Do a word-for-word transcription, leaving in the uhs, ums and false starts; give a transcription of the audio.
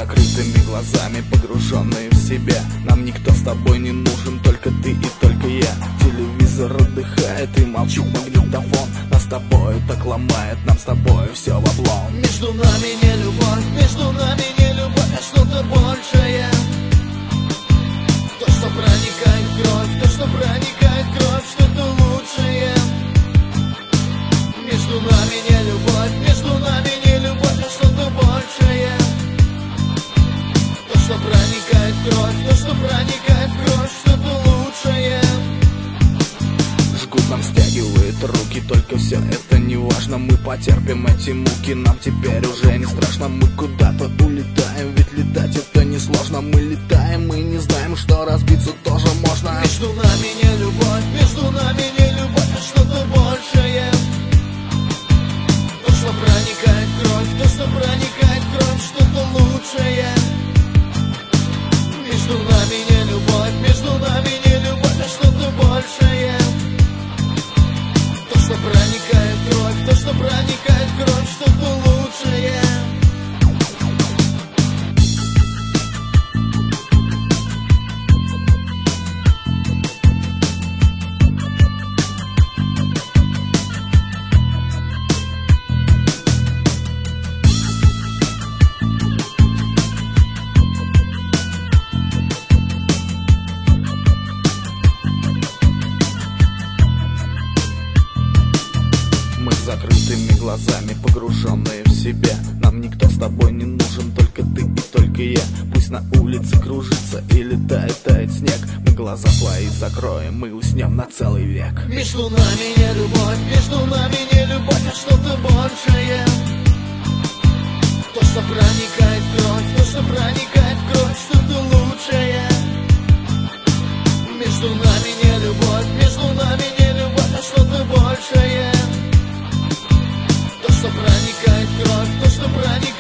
закрытыми глазами, погруженные в себя. Нам никто с тобой не нужен, только ты и только я. Телевизор отдыхает и молчит магнитофон. Нас с тобой так ломает, нам с тобой все в облом. Между нами не любовь, между нами не любовь, а что-то большее. То, что проникает в кровь, то, что проникает в кровь, что-то лучшее. Между нами не любовь, между нами не любовь, а что-то большее. То, что проникает в кровь, то, что проникает в кровь, что-то лучшее. Жгут, нам стягивает руки, только все это не важно. Мы потерпим эти муки, нам теперь уже не страшно. Мы куда-то улетаем, ведь летать это несложно. Мы летаем, мы не знаем, что разбиться тоже можно. Между нами не любовь, между нами не любовь, а что-то большее. То, что проникает в кровь, то, что проникает в кровь, что-то лучшее. Между нами не любовь, между нами не любовь, а что-то большее. То, что проникает в кровь, то, что проникает в кровь, что-то лучшее. Закрытыми глазами, погруженные в себя. Нам никто с тобой не нужен, только ты и только я. Пусть на улице кружится и летает, тает снег. Мы глаза свои закроем, мы уснем на целый век. Между нами не любовь, между нами не любовь, а что-то большее. То, что проникает в кровь, то, что проникает в кровь, что-то лучшее. Между нами не любовь, между нами не любовь, а что-то большее. То, что проникает в кровь, то, что проникает